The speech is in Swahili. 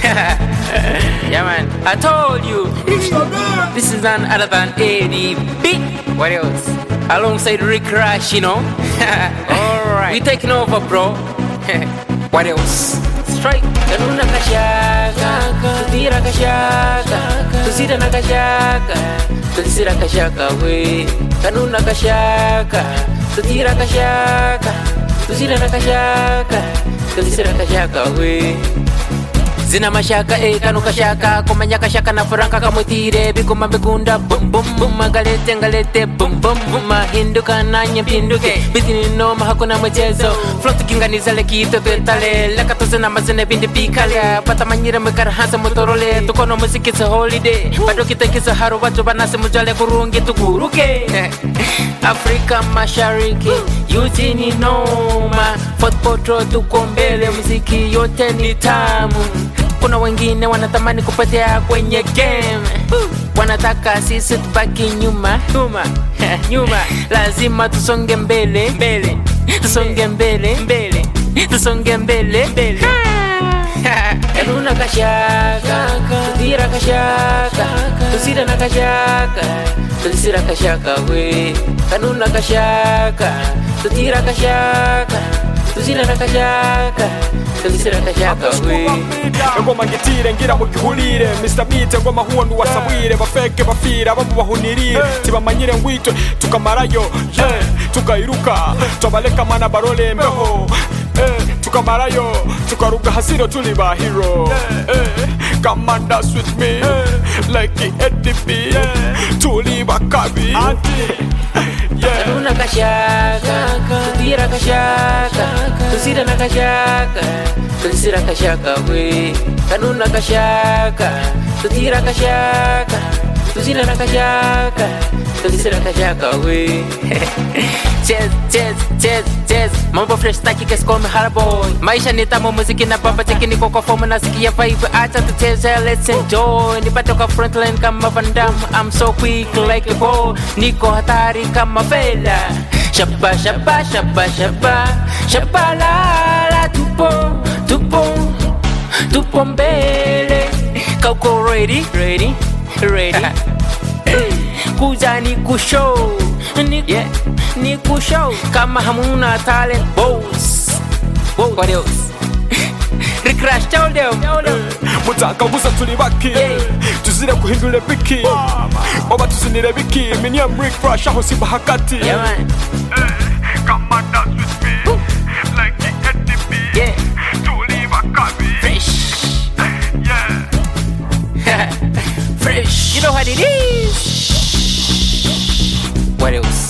Yeah, man. I told you. This is none other than ADB. What else? Alongside Rick Rush, you know. Alright. We taking over, bro. What else? Strike. Kanuna kashaka, tutira kashaka, tuzira na kashaka, tuzira kashaka we. Kanuna kashaka, tutira kashaka, tuzira na kashaka, tuzira kashaka we. Zina mashaka kanu kashaka kumanya kashaka na franka kamutire bikuma bigunda bum bum bum ngalete bum bum bum mahinduka nanye pinduke bitini no mahakuna mchezo float kinganiza lekito tentale lakato na mazene bindi pikale pata manyira mekara hasa motorole tukono muziki sa holiday bado kitekisa haru watu banase mujale kurungi tukuruke Afrika Mashariki yutini noma Fort Potro tukombele muziki yote ni tamu. Kuna wengine wanatamani kupotea kwenye game, wanataka sisi tubaki nyuma. Lazima tusonge mbele, tusonge mbele. Kanuna kashaka, tutira kashaka, tuzira na kashaka, tuzira kashaka we. Kanuna kashaka, tutira kashaka, tuzira na kashaka, tuzira kashaka we. Ngoma ngitire ngira mu gihurire Mr Beat ngoma huondu wasabwire bafeke bafira bamu bahunirire tibamanyire ngwitwe tukamarayo tukairuka tubaleka mana barole mbeho tukamarayo tukaruga hasiro tuli ba hero come and dance with me like the ADB tuli bakabi Kanuna kashaka, tutira kashaka, tuzira na kashaka, tuzira kashaka we. Kanuna kashaka, tutira kashaka, tuzira na kashaka, tuzira kashaka we. Jazz, mambo fresh taki kes come harboy. Maisha ni tamu muziki na bamba cheki niko kwa fomu na sikia vibe acha tucheze let's enjoy. Nipatoka frontline kama Van Damme, I'm so quick like a ball. Niko hatari kama Fela. Shabba la tupo mbele. Kauko ready kuja ni kushow ni kushow kama hamuna talent boss. What else? Rick Rush told them mutaka gusa tulibaki tuzire kuhindura biki baba tuzinire biki Miniam Rick Rush aho simba hakati come and dance with me like the ADB tulibakabi fresh you know what it is. What else?